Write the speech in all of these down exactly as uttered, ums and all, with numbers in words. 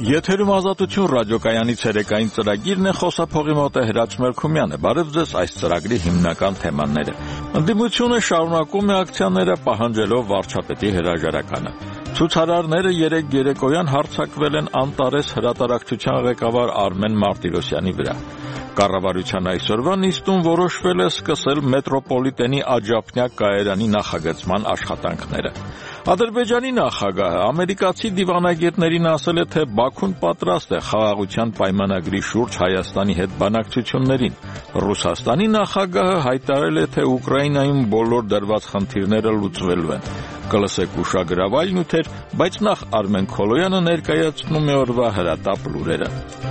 Եթերում ազատություն ռադիոկայանի ցերեկային ծրագիրն է, խոսափողի մոտ է Հրաչ Մելքումյանը։ Բարև ձեզ, այս ծրագրի հիմնական թեմաները։ Ընդդիմությունը շարունակում է ակցիաները, պահանջելով վարչապետի հրաժարականը։ Ցուցարարները երեկ երեկոյան հարձակվել են Անտարես հրատարակչության ղեկավար Արմեն Մարտիրոսյանի վրա։ Կառավարության այսօրվա նիստում որոշվել է սկսել մետրոպոլիտենի Աջափնյա կայարանի նախագծման աշխատանքները։ Ադրբեջանի նախագահը ամերիկացի դիվանագետներին ասել է, թե Բաքուն պատրաստ է խաղաղության պայմանագրի շուրջ Հայաստանի հետ բանակցություններին։ Ռուսաստանի նախագահը հայտարարել է, թե Ուկրաինայում բոլոր դրված խնդիրները լուծվելու են։ Կլսեք ուշագրավ նյութեր, բայց նախ Արմեն Քոլոյանը ներկայացնում է օրվա հրատապ լուրերը։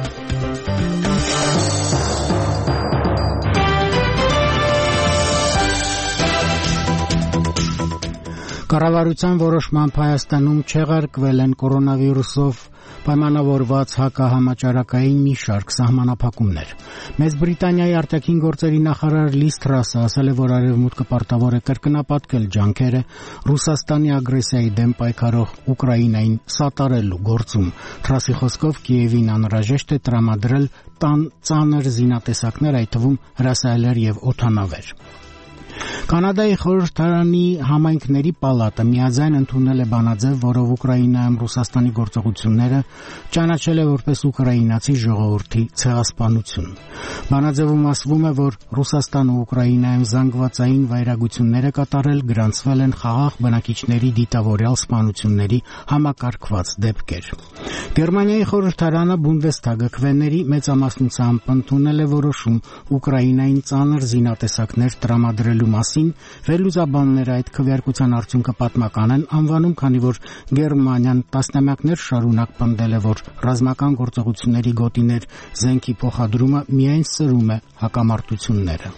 Կառավարության որոշմամբ Հայաստանում չեղարկվել են կորոնավիրուսով պայմանավորված հակահամաճարակային մի շարք սահմանափակումներ։ Մեծ Բրիտանիայի արտաքին գործերի նախարար Լիզ Թրասը ասել է, որ Արևմուտքը պարտավոր է կրկնապատկել ջանքերը Ռուսաստանի ագրեսիայի դեմ պայքարող Ուկրաինային սատարելու գործում։ Թրասի խոսքով Կիևին անհրաժեշտ է տրամադրել տան ծանր զինատեսակներ, այդ թվում հրասայլեր եւ օդանավեր։ Կանադայի խորհրդարանի համայնքների պալատը միաձայն ընդունել է բանաձև, որով Ուկրաինայում Ռուսաստանի գործողությունները ճանաչել է որպես ուկրաինացի ժողովրդի ցեղասպանություն։ Բանաձևում ասվում է, որ Ռուսաստանը Ուկրաինայում զանգվածային վայրագություններ է կատարել, գրանցվել են խաղաղ բնակիչների դիտավորյալ սպանությունների համակարգված դեպքեր։ Գերմանիայի խորհրդարանը Բունդեսթագը քվեների մեծամասնությամբ ընդունել է որոշում Ուկրաինային ծանր զինատեսակներ տրամադրելու մասին, վերլուծաբանները այդ քվեարկության արդյունքը պատմական են անվանում, քանի որ Գերմանիան տասնամյակներ շարունակ պնդել է, որ ռազմական գործողությունների գոտիներ զենքի փոխադրումը միայն սրում է հակամարտությունները։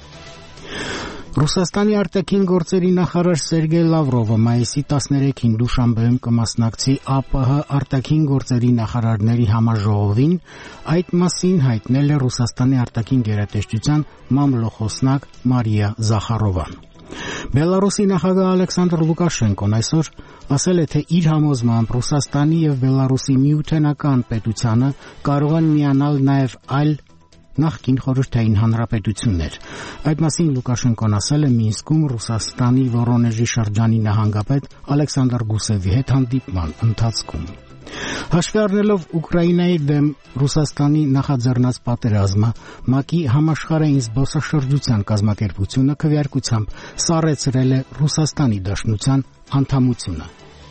Ռուսաստանի արտաքին գործերի նախարար Սերգեյ Լավրովը մայիսի տասներեքին Դուշանբեում կմասնակցի ԱՊՀ արտաքին գործերի նախարարների համաժողովին, այդ մասին հայտնել է Ռուսաստանի արտաքին գերատեսչության մամլոխոսնակ Մարիա Զախարովան։ Բելարուսի նախագահ Ալեքսանդր Լուկաշենկոն այսօր ասել է, թե իր համոզմամբ Ռուսաստանի եւ Բելարուսի միութենական պետությանը կարող են միանալ նաեւ այլ նախկին խորհրդային հանրապետություններ։ Այդ մասին Լուկաշենկոն ասել է Մինսկում Ռուսաստանի Վորոնեժի շրջանի նահանգապետ Ալեքսանդր Գուսևի հետ հանդիպման ընթացքում։ Հաշվի առնելով Ուկրաինայի դեմ Ռուսաստանի նախաձեռնած պատերազմը, ՄԱԿ-ի համաշխարհային զբոսաշրջության կազմակերպությունը քվեարկությամբ սառեցրել է Ռուսաստանի Դաշնության անդամությունը։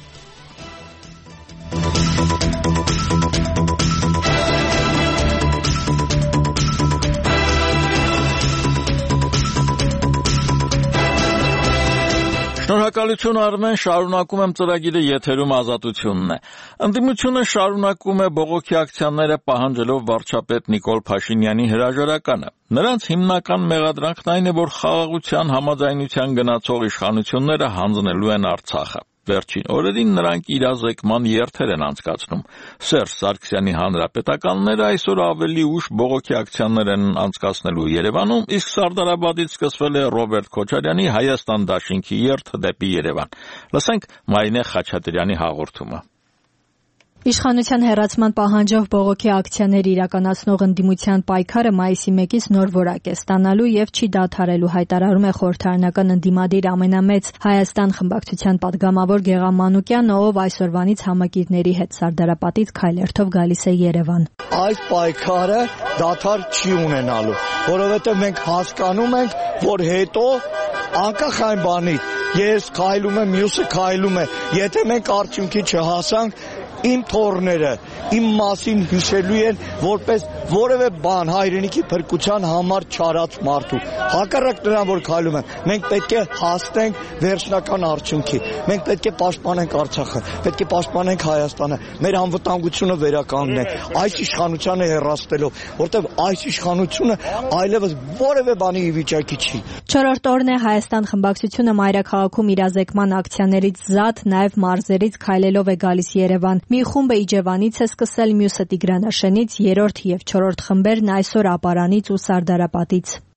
Շնորհակալություն Արմեն, շարունակում եմ ծրագիրը, եթերում ազատությունն է։ Ընդդիմությունը շարունակում է բողոքի ակցիաները, պահանջելով վարչապետ Նիկոլ Փաշինյանի հրաժարականը։ Նրանց հիմնական մեղադրանքն այն է, որ խաղաղության համաձայնության գնացող իշխանությունները հանձնելու են Արցախը։ Վերջին օրերին նրանք իրազեկման երթեր են անցկացնում։ Սերժ Սարգսյանի հանրապետականները այսօր ավելի ուշ բողոքի ակցիաներ են անցկացնելու Երևանում, իսկ Սարդարաբադից սկսվել է Ռոբերտ Քոչարյանի Հայաստան դաշինքի երթը դեպի Երևան։ Լսենք Մարինե Խաչատրյանի հաղորդումը։ Իշխանության հեռացման պահանջով բողոքի ակցիաներ իրականացնող ընդդիմության պայքարը մայիսի մեկից նոր որակ է ստանալու եւ չի դադարելու, հայտարարում է խորհրդարանական ընդդիմադիր ամենամեծ Հայաստան խմբակցության падգամավոր Գեղամ Մանուկյանը, ով այսօրվանից համակիրների հետ Սարդարապատից քայլերթով գալիս է Երևան։ Այս պայքարը դադար չի ունենալու, որովհետեւ մենք հասկանում ենք, որ հետո անկախ այն բանից, ես քայլում եմ, մյուսը քայլում է, եթե մենք արդյունքի չհասանք, իմ թոռները իմ մասին հիշելու են որպես որևէ բան հայրենիքի փրկության համար չարած մարդու։ Հակառակ նրան, որ քայլում են, մենք պետք է հասնենք վերջնական արդյունքի։ Մենք պետք է պաշտպանենք Արցախը, պետք է պաշտպանենք Հայաստանը, մեր անվտանգությունը վերականգնենք, այս իշխանությանը հեռացնելով, որտեղ այս իշխանությունը այլևս որևէ բանի վիճակի չի։ Չորրորդ օրն է Հայաստան խմբակցությունը մայրաքաղաքում իրազեկման ակցիաներից զատ, նաև մարզերից քայլելով է գալիս Երևան։ Մի խումբը Իջևանից է սկսել, մյուսը Տիգրանաշենից, երրորդ եւ չորրորդ խմբերն այսօր Ապարանից ու Սարդարապատից։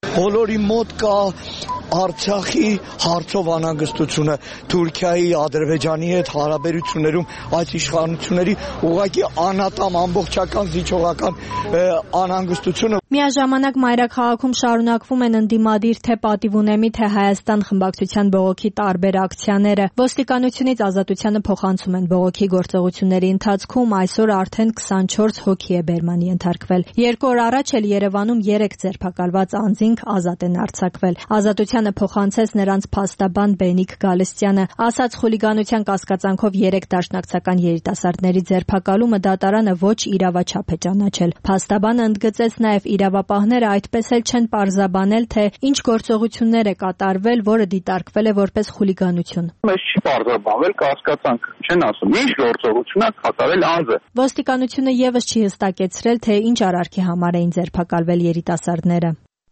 Բոլորի մոտ կա Արցախի հարցով անհանգստությունը, Թուրքիայի, Ադրբեջանի հետ հարաբերություններում այս իշխանությունների ուղղակի անատամ ամբողջական զիջողական անհանգստությունը։ Միաժամանակ մայրաքաղաքում շարունակվում են ընդդիմադիր թե պատիվունեմի, թե Հայաստան խմբակցության բողոքի տարբեր ակցիաները։ Ոստիկանությունից Ազատությանը փոխանցում են բողոքի գործողությունների ընթացքում այսօր արդեն քսանչորս հոգի է բերմանի ենթարկվել։ Երկու օր առաջ էլ Երևանում երեք ձերբակալված անձինք ազատ են արձակվել։ Ազատությանը փոխանցեց նրանց փաստաբան Բենիկ Գալստյանը, ասաց խուլիգանության կասկածանքով երեք դաշնակցական երիտասարդների ձերբակալումը դատարանը ոչ իրավաչափ է ճանաչել։ Փաստաբանը ընդգծեց նաև իրավապահները այդպես էլ չեն պարզաբանել, թե ինչ գործողություններ է կատարվել, որը դիտարկվել է որպես խուլիգանություն։ Մեզ չի պարզաբանվել կասկածանք, չեն ասում ինչ գործողություն է կատարել անձը։ Ոստիկանությունը եւս չի հստակեցրել, թե ինչ արարքի համար էին ձերբակալվել երիտասարդները։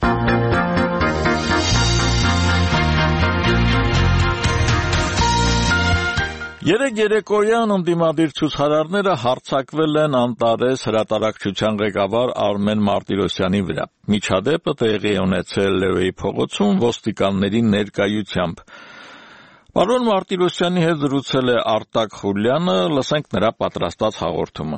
Երեք երեկոյան ընդդիմադիր ցուցարարները հարձակվել են Անտարես հրատարակչության ղեկավար Արմեն Մարտիրոսյանի վրա։ Միջադեպը տեղի է ունեցել Լեոյի փողոցում ոստիկանների ներկայությամբ։ Պարոն Մարտիրոսյանի հետ զրուցել է Արտակ Խուլյանը, լսենք նրա պատրաստած հաղորդումը։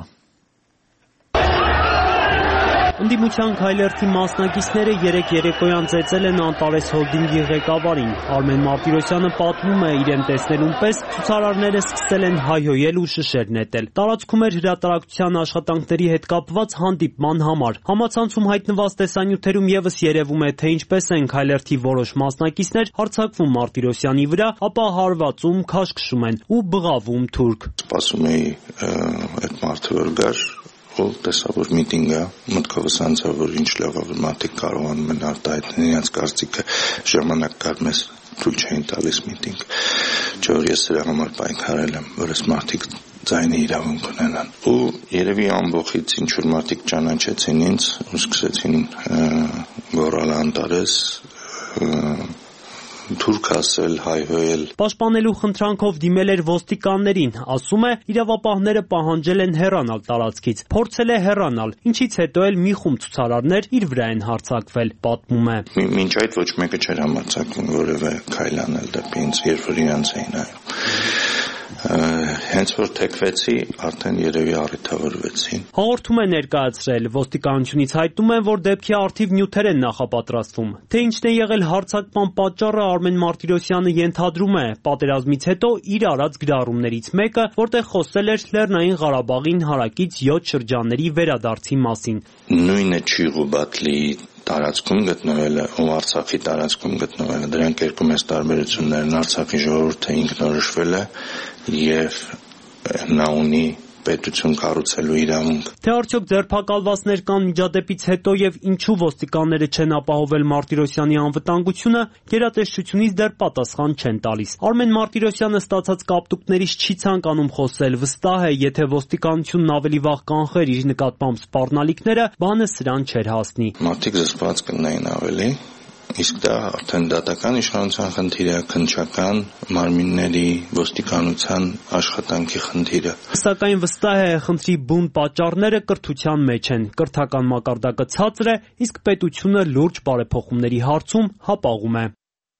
Ընդդիմության քայլերթի մասնակիցները երեք երեկոյան ծեծել են Անտարես հոլդինգի ղեկավարին։ Արմեն Մարտիրոսյանը պատմում է, իրեն տեսնելուն պես ցուցարարները սկսել են հայհոյել ու շշեր նետել։ Տարածքում էր հրատարակչության աշխատանքների հետ կապված հանդիպման համար։ Համացանցում հայտնված տեսանյութերում եւս երևում է, թե ինչպես են քայլերթի որոշ մասնակիցներ հարձակվում Մարտիրոսյանի վրա, ապա հարվածում, քաշքշում են ու բղավում թուրք։ Սպասում էի այդ մարդը որ գար ու տեսա որ միտինգ է, մտքովս անցա որ ինչ լավ է որ մարդիկ կարողանում են արտահայտել իրենց կարծիքը, ժամանակ կար մեզ թույլ չէին տալիս միտինգ, չէ որ ես դրա համար պայքարել եմ, որ այս մարդիկ ձայնի իրավունք ունենան։ Ու երևի ամբողջից ինչ որ մարդիկ ճանաչեցին ինձ ու սկսեցին գոռալ Անտարես, թուրք ասել, հայհոյել։ Պաշտպանելու խնդրանքով դիմել էր ոստիկաններին, ասում է, իրավապահները պահանջել են հեռանալ տարածքից, փորձել է հեռանալ, ինչից հետո էլ մի խումբ ցուցարարներ իր վրա են հարձակվել, պատմում է։ Մինչ այդ ոչ մեկը չէր համարձակվում որևէ քայլ անել դեպի ինձ, երբ որ իրանց էին այո։ Հենց որ թեքվեցի, արդեն երևի առիթավորվեցին։ Հաղորդում է ներկայացրել, ոստիկանությունից հայտնում են, որ դեպքի առթիվ նյութեր են նախապատրաստվում։ Թե ինչն է եղել հարձակման պատճառը Արմեն Մարտիրոսյանը ենթադրում է, պատերազմից հետո իր արած գրառումներից մեկը, որտեղ խոսել էր Լեռնային Ղարաբաղին հարակից յոթ շրջանների վերադարձի մասին։ Նույնը Չիղուբատլի տարածքում գտնվելը ու Արցախի տարածքում գտնվելը, դրանք երկու մեծ տարբերություններ են։ Արցախի ժողովուրդը ինքնորոշվել է եւ նա ունի պետություն կառուցելու իրավունք։ Թե արդյոք ձերբակալվածներ կան միջադեպից հետո եւ ինչու ոստիկանները չեն ապահովել Մարտիրոսյանի անվտանգությունը, գերատեսչությունից դեռ պատասխան չեն տալիս։ Արմեն Մարտիրոսյանը ստացած կապտուկներից չի ցանկանում խոսել, վստահ է, եթե ոստիկանությունն ավելի վաղ կանխեր իր նկատմամբ սպառնալիքները, բանը սրան չէր հասնի։ Մարդիկ զսպված կլինեին ավելի, իսկ դա արդեն դատական իշխանության խնդիր է, քննչական մարմինների ոստիկանության աշխատանքի խնդիրը։ Սակայն վստահ է, խնդրի բուն պատճառները կրթության մեջ են, կրթական մակարդակը ցածր է, իսկ պետությունը լուրջ բարեփոխումների հարցում հապաղում է։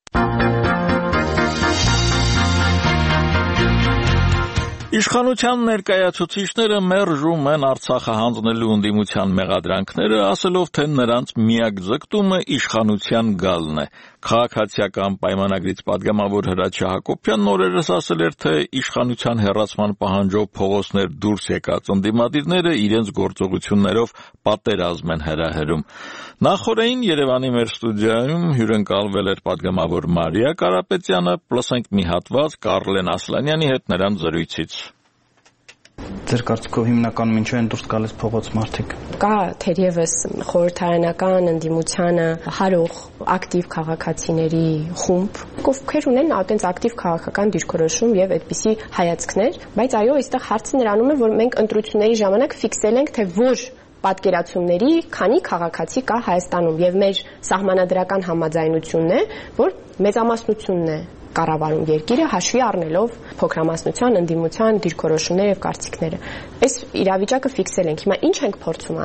Իշխանության ներկայացուցիչները մերժում են Արցախը հանձնելու ընդդիմության մեղադրանքները, ասելով, թե նրանց միակ ձգտումը իշխանության գալն է։ Քաղաքացիական պայմանագրից պատգամավոր Հրաչյա Հակոբյանն օրերս ասել էր, թե իշխանության հեռացման պահանջով փողոցներ դուրս եկած ընդդիմադիրները իրենց գործողություններով պատերազմ են հրահրում։ Նախորդին Երևանի մեր ստուդիայում հյուրընկալվել էր պատգամավոր Մարիա Կարապետյանը, լսենք մի հատված Կարլեն Ասլանյանի հետ նրանց զրույցից։ Ձեր կարծիքով հիմնականում ինչու են դուրս գալիս փողոց մարդիկ։ Կա թերևս խորհրդարանական ընդդիմությանը հարող ակտիվ քաղաքացիների խումբ, ովքեր ունեն այդպես ակտիվ քաղաքական դիրքորոշում եւ այդպիսի հայացքներ, բայց այո, այստեղ հարցը նրանում է, որ մենք ընտրությունների ժամանակ ֆիքսել ենք, թե որ պատկերացումների քանի քաղաքացի կա Հայաստանում եւ մեր սահմանադրական համաձայնությունն է, որ մեծամասնությունն է կառավարում երկիրը հաշվի առնելով փոքրամասնության, ընդդիմության դիրքորոշումները եւ կարծիքները։ Այս իրավիճակը ֆիքսել ենք։ Հիմա ինչ ենք փորձում անել։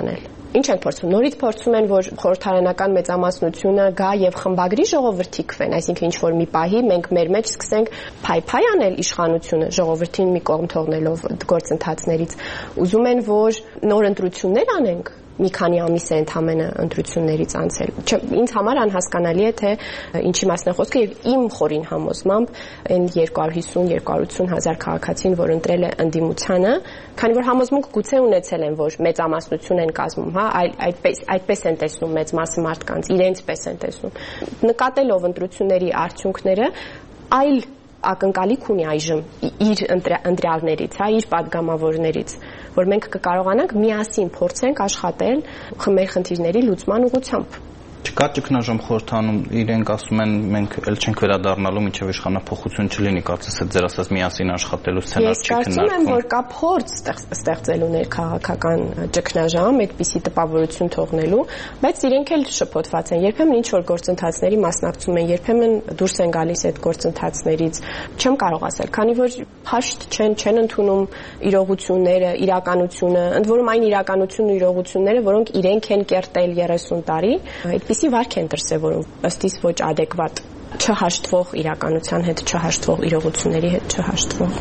Ինչ ենք փորձում, նորից փորձում են, որ խորհրդարանական մեծամասնությունը գա եւ խմբագրի ժողովրդի կվեն, այսինքն ինչ որ մի պահի մենք մեր մեջ սկսենք փայփայ անել իշխանությունը ժողովրդին մի կողմ թողնելով գործընթացներից, ուզում են, որ նոր ընտրություններ անենք, մի քանի ամիս է ընդամենը ընտրություններից անցել։ Ինձ համար անհասկանալի է, թե ինչի մասն է խոսքը եւ իմ խորին համոզմամբ այն երկու հարյուր հիսուն երկու հարյուր ութ հազար քաղաքացին, որ ընտրել է ընդդիմությանը, քանի որ համոզմունք գուցե ունեցել են, որ մեծամասնություն են կազմում, հա, այլ այդպես այդպես են տեսնում մեծ մասը մարդկանց, իրենց պես են տեսնում։ Նկատելով ընտրությունների արդյունքները, այլ ակնկալիք ունի այժմ իր ընտրյալներից, հա, իր падգամավորներից, որ մենք կկարողանանք միասին փորձենք աշխատել մեր խնդիրների լուծման ուղղությամբ։ Չկա ճգնաժամ խորհրդանում, իրենք ասում են մենք էլ չենք վերադառնալու մինչև իշխանափոխություն չլինի, կարծես է ձեր ասած միասին աշխատելու սցենար չի քննարկվում։ Ես կարծում եմ, որ կա փորձ ստեղծելու ներքաղաքական ճգնաժամ, այդպիսի տպավորություն թողնելու, բայց իրենք էլ շփոթված են, երբեմն ինչ որ գործընթացների մասնակցում են, երբեմն դուրս են գալիս այդ գործընթացներից, չեմ կարող ասել, քանի որ հաշտ չեն չեն ընդունում իրողությունները, իրականությունը, ընդ որում այն իրականությունն ու իրողությունները, որոնք իրենք են կերտել երեսուն տարի, այդպիսի վարք են դրսևորում, ըստ իս ոչ adekvat, չհաշտվող իրականության հետ, չհաշտվող իրողությունների հետ, չհաշտվող։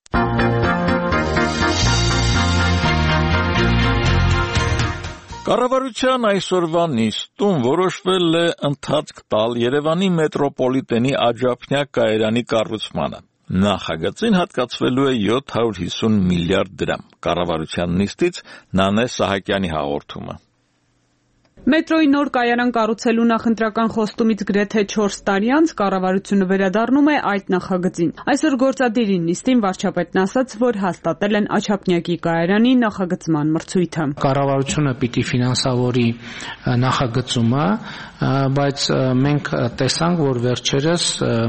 Կառավարության այսօրվա նիստում որոշվել է ընթացք տալ Երևանի մետրոպոլիտենի աջափնյա կայարանի կառուցմանը։ Նախագծին հատկացվելու է յոթ հարյուր հիսուն միլիարդ դրամ։ Կառավարության նիստից Նանե Սահակյանի հաղորդումը։ Մետրոյի նոր կայարան կառուցելու նախընտրական խոստումից գրեթե չորս տարի անց կառավարությունը վերադառնում է այդ նախագծին։ Այսօր գործադիրի նիստին վարչապետն ասաց, որ հաստատել են Աջափնյակի կայարանի նախագծման մրցույթը։ Կառավարությունը պիտի ֆինանսավորի նախագծումը, բայց մենք տեսանք, որ վերջերս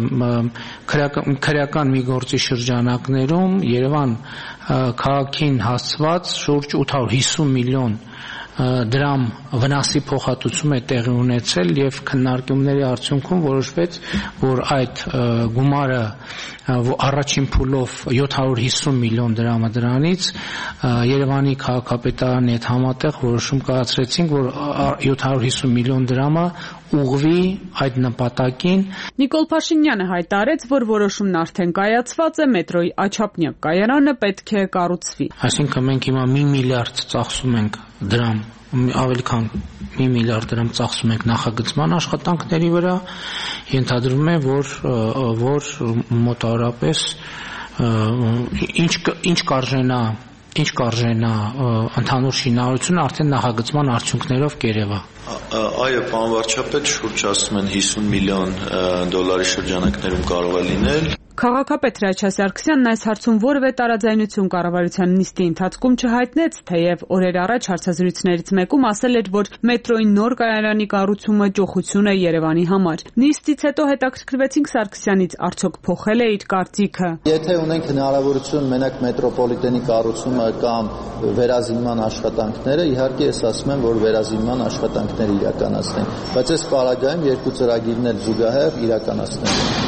քրեական մի գործի շրջանակներում Երևան քաղաքին հասցված շուրջ ութ հարյուր հիսուն միլիոն դրամ վնասի փոխհատուցում է տեղի ունեցել եւ քննարկումների արդյունքում որոշվեց, որ այդ գումարը առաջին փուլով յոթ հարյուր հիսուն միլիոն դրամը դրանից Երևանի քաղաքապետարանի հետ համատեղ որոշում կայացրեցինք, որ յոթ հարյուր հիսուն միլիոն դրամը ուղղվի այդ նպատակին։ Նիկոլ Փաշինյանը հայտարարեց, որ որոշումն արդեն կայացված է, մետրոյի Աջափնյակ կայարանը պետք է կառուցվի։ Այսինքն մենք հիմա մի միլիարդ ծախսում ենք դրամ, ավելի քան մի միլիարդ դրամ ծախսում ենք նախագծման աշխատանքների վրա, ենթադրվում է, որ որ մոտավորապես ինչ ինչ կարժենա ինչ կարժենա ընդհանուր շինարարությունը արդեն նախագծման արդյունքներով կերևա։ Այո, պարոն վարչապետ, շուրջ ասում են հիսուն միլիոն դոլարի շրջանակներում կարող է լինել։ Քաղաքապետ Հրաչյա Սարգսյանն այս հարցում որևէ տարաձայնություն կառավարության նիստի ընթացքում չհայտնեց, թեև օրեր առաջ հարցազրույցներից մեկում ասել էր, որ մետրոյի նոր կայարանի կառուցումը ճոխություն է Երևանի համար։ Նիստից հետո հետաքրքրվեցինք Սարգսյանից, արդյոք փոխել է իր կարծիքը։ Եթե ունենք հնարավորություն մենակ մետրոպոլիտենի կառուցումը կամ վերազինման աշխատանքները, իհարկե ես ասում եմ, որ վերազինման աշխատանքները իրականացնենք, բայց այս պարագայում երկու ծրագիրներ զուգահեռ իրականացնենք։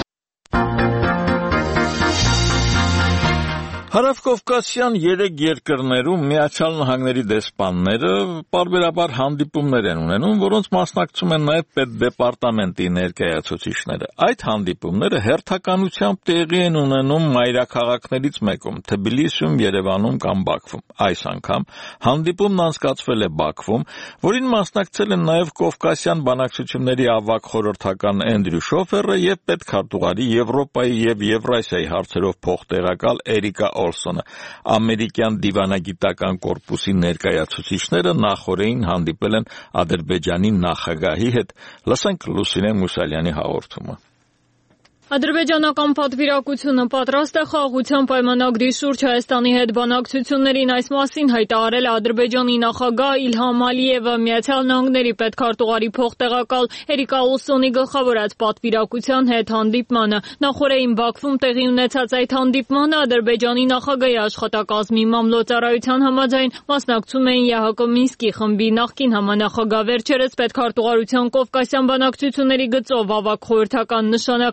Հարավկովկասյան երեք երկրներում Միացյալ Նահանգների դեսպանները պարբերաբար հանդիպումներ են ունենում, որոնց մասնակցում են նաև պետդեպարտամենտի ներկայացուցիչները։ Այդ հանդիպումները հերթականությամբ տեղի են ունենում մայրաքաղաքներից մեկում՝ Թբիլիսիում, Երևանում կամ Բաքվում։ Այս անգամ հանդիպումն անցկացվել է Բաքվում, որին մասնակցել են նաև Կովկասյան բանակցությունների ավագ խորհրդական Էնդրյու Շոֆերը եւ պետքարտուղարի Եվրոպայի եւ Եվրասիայի հարցերով փոխտեղակալ Էրիկա Օլսոնը։ Ամերիկյան դիվանագիտական կորպուսի ներկայացուցիչները նախօրեին հանդիպել են Ադրբեջանի նախագահի հետ։ Լսենք Լուսինե Մուսալյանի հաղորդումը։ Ադրբեջանական պատվիրակությունը պատրաստ է խաղաղության պայմանագրի շուրջ Հայաստանի հետ բանակցություններին, այս մասին հայտարարել է Ադրբեջանի նախագահ Իլհամ Ալիևը Միացյալ Նահանգների պետքարտուղարի փոխտեղակալ Էրիկա Օլսոնի գլխավորած պատվիրակության հետ հանդիպմանը։ Նախօրեին Բաքվում տեղի ունեցած այդ հանդիպմանը Ադրբեջանի նախագահի աշխատակազմի մամլոյցարայության համաձայն մասնակցում էին ԵՀԿ Մինսկի խմբի նախկին համանախագահ, վերջերս պետքարտուղարության Կովկասյան բանակցությունների գծով ավագ խորհրդական նշանակված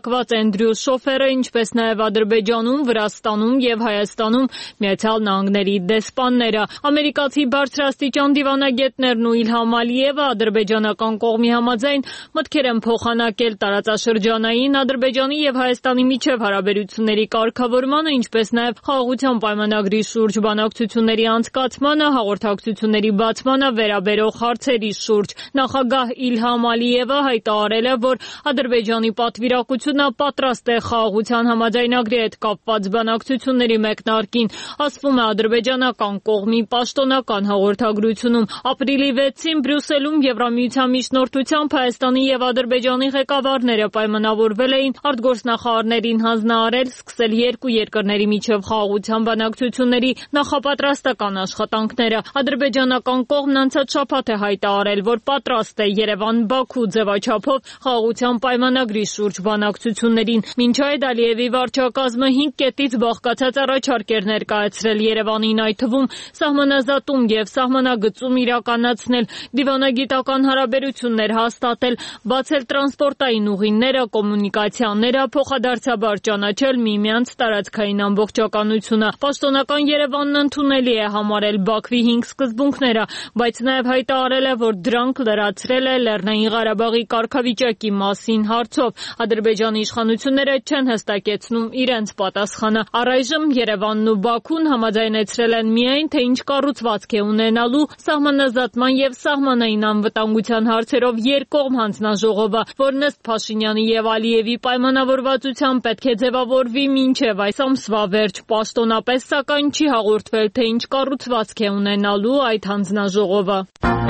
Andrew Schoffer-ը, ինչպես նաև Ադրբեջանում, Վրաստանում եւ Հայաստանում Միացյալ Նահանգների դեսպանները։ Ամերիկացի բարձրաստիճան դիվանագետներն ու Իլհամ Ալիևը ադրբեջանական կողմի համաձայն մտքեր են փոխանակել տարածաշրջանային Ադրբեջանի եւ Հայաստանի միջև հարաբերությունների կարգավորմանը, ինչպես նաև խաղաղության պայմանագրի շուրջ բանակցությունների անցկացմանը, հաղորդակցությունների բացմանը վերաբերող հարցերի շուրջ։ Նախագահ Իլհամ Ալիևը հայտարարել է, որ Ադրբեջանի պատվիրակությունը պատրաստ է խաղաղության համաձայնագրի հետ կապված բանակցությունների մեկնարկին, ասվում է ադրբեջանական կողմի պաշտոնական հաղորդագրությունում։ Ապրիլի վեցին Բրյուսելում Եվրամիության միջնորդությամբ Հայաստանի եւ Ադրբեջանի ղեկավարները պայմանավորվել էին արտգործնախարարներին հանձնարարել սկսել երկու երկրների միջև խաղաղության բանակցությունների նախապատրաստական աշխատանքները։ Ադրբեջանական կողմն անցած շաբաթ է հայտարարել, որ պատրաստ է Երևան-Բաքու ձևաչափով խաղաղության պայմանագրի շուրջ բանակցություններին։ Մինչ այդ Ալիևի վարչակազմը հինգ կետից բաղկացած առաջարկ էր ներկայացրել Երևանին, այդ թվում սահմանազատում եւ սահմանագծում իրականացնել, դիվանագիտական հարաբերություններ հաստատել, բացել տրանսպորտային ուղիները, կոմունիկացիաները, փոխադարձաբար ճանաչել միմյանց տարածքային ամբողջականությունը։ Պաշտոնական Երևանն ընդունելի է համարել Բաքվի հինգ սկզբունքները, բայց նաև հայտարարել է, որ դրանք լրացրել է Լեռնային Ղարաբաղի կարգավիճակի մասին հարցով։ Ադրբեջանի իշխանությունները չեն հստակեցնում իրենց պատասխանը։ Առայժմ Երևանն ու Բաքուն համաձայնեցրել են միայն, թե ինչ կառուցվածք է ունենալու սահմանազատման եւ սահմանային անվտանգության հարցերով երկկողմ հանձնաժողովը, որն ըստ Փաշինյանի եւ Ալիևի պայմանավորվածության պետք է ձևավորվի մինչեւ այս ամսվա վերջ։ Պաշտոնապես սակայն չի հաղորդվել, թե ինչ կառուցվածք է ունենալու այդ հանձնաժողովը։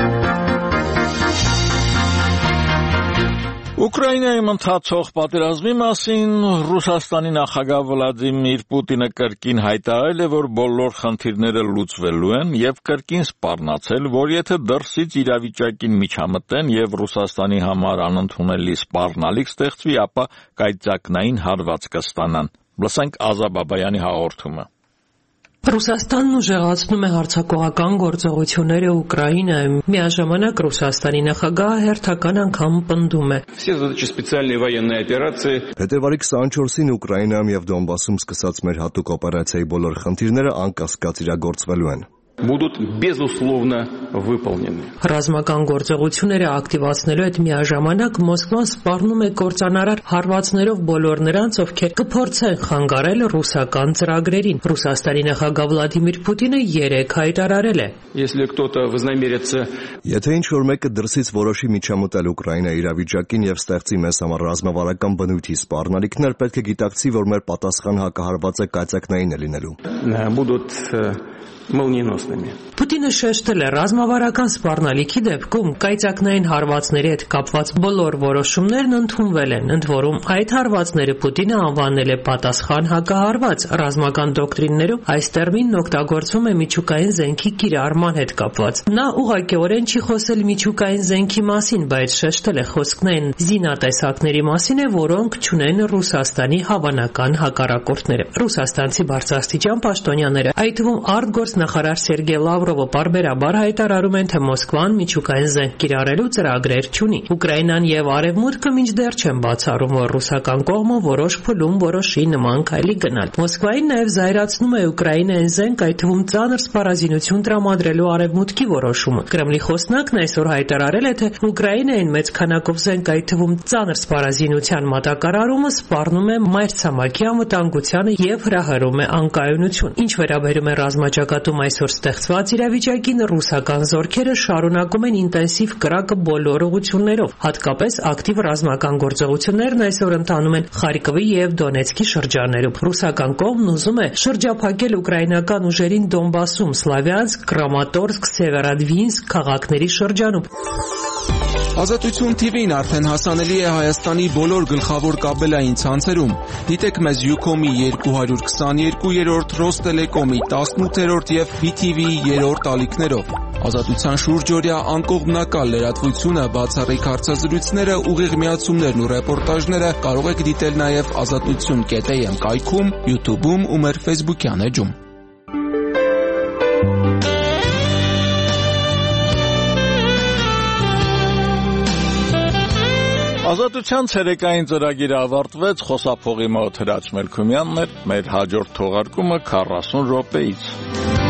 Ուկրաինայում ընթացող պատերազմի մասին Ռուսաստանի նախագահ Վլադիմիր Պուտինը կրկին հայտարարել է, որ բոլոր խնդիրները լուծվելու են եւ կրկին սպառնացել, որ եթե դրսից իրավիճակին միջամտեն եւ Ռուսաստանի համար անընդունելի սպառնալիք ստեղծվի, ապա կայծակնային հարված կստանան։ Լսենք Ազա Բաբայանի հաղորդումը։ Ռուսաստանն ուժեղացնում է հարձակողական գործողությունները Ուկրաինայում։ Միաժամանակ Ռուսաստանի նախագահը հերթական անգամ պնդում է. Փետրվարի քսաներկուսին Ուկրաինայում եւ Դոնբասում սկսած մեր հատուկ օպերացիայի բոլոր խնդիրները անկասկած իրագործվելու են։ Будут безусловно выполнены. Ռազմական գործողությունները ակտիվացնելու հետ միաժամանակ Մոսկվան սպառնում է կործանարար հարվածներով բոլոր նրանց, ովքեր կփորձեն խանգարել ռուսական ծրագրերին։ Ռուսաստանի նախագահ Վլադիմիր Պուտինը երեկ հայտարարել է. Если кто-то вознамерится Եթե ինչ-որ մեկը դրսից որոշի միջամտել Ուկրաինայի իրավիճակին եւ ստեղծի մեզ համար ռազմավարական բնույթի սպառնալիքներ, պետք է գիտակցի, որ մեր պատասխան հակահարվածը կայծակնային է լինելու։ Будут молниеносными. Պուտինը շեշտել է ռազմավարական սպառնալիքի դեպքում կայծակնային հարվածների հետ կապված բոլոր որոշումներն ընդունվել են, ընդ որում այդ հարվածները Պուտինը անվանել է պատասխան հակահարված։ Ռազմական դոկտրիններում այս տերմինն օգտագործվում է միջուկային զենքի կիրառման հետ կապված։ Նա ուղղակիորեն չի խոսել միջուկային զենքի մասին, բայց շեշտել է խոսքն այն զինատեսակների մասին է, որոնք չունեն Ռուսաստանի հավանական հակառակորդները։ Ռուսաստանցի բարձրաստիճան պաշտոնյաները, այդ թվում արտգործնախարար Սերգեյ Լավրովը պարբերաբար հայտարարում են, թե Մոսկվան միջուկային զենք կիրառելու ծրագրեր չունի։ Ուկրաինան եւ Արևմուտքը մինչդեռ չեն բացառում, որ ռուսական կողմը որոշ փուլում որոշի նման քայլի գնալ։ Մոսկվային նաեւ զայրացնում է Ուկրաինային զենք, այդ թվում ծանր սպառազինություն տրամադրելու Արևմուտքի որոշումը։ Կրեմլի խոսնակն այսօր հայտարարել է, թե Ուկրաինային մեծ քանակով զենք, այդ թվում ծանր սպառազինության մատակարարումը սպառնում է մայրցամաքի անվտանգությանը եւ հրահրում է անկայունություն։ Ինչ վերաբերում է ռազմաճակատում այսօր ստեղծված իրավիճակին, ռուսական զորքերը շարունակում են ինտենսիվ կրակը բոլոր ուղղություններով, հատկապես ակտիվ ռազմական գործողություններն այսօր ընթանում են Խարկովի եւ Դոնեցկի շրջաններում։ Ռուսական կողմն ուզում է շրջափակել ուկրաինական ուժերին Դոնբասում, Սլավյանսկ, Կրամատորսկ, Սևերոդվինսկ քաղաքների շրջանում։ Ազատություն թիվին արդեն հասանելի է Հայաստանի բոլոր գլխավոր կաբելային ցանցերում։ Դիտեք մեզ Յուկոմի երկու հարյուր քսաներկու, Ռոստելեկոմի տասնութ եւ բի թի վիի երրորդ ալիքներով։ Ազատության շուրջօրյա անկողմնակալ լրատվությունը, բացառիկ հարցազրույցները, ուղիղ միացումներն ու ռեպորտաժները կարող եք դիտել նաև ազատություն կետ էյ էմ կայքում, YouTube-ում ու մեր Facebook-յան էջում։ Ազատության ցերեկային ծրագիրը ավարտվեց, խոսափողի մոտ Հրաչ Մելքումյանն էր, մեր հաջորդ թողարկումը քառասուն րոպեից։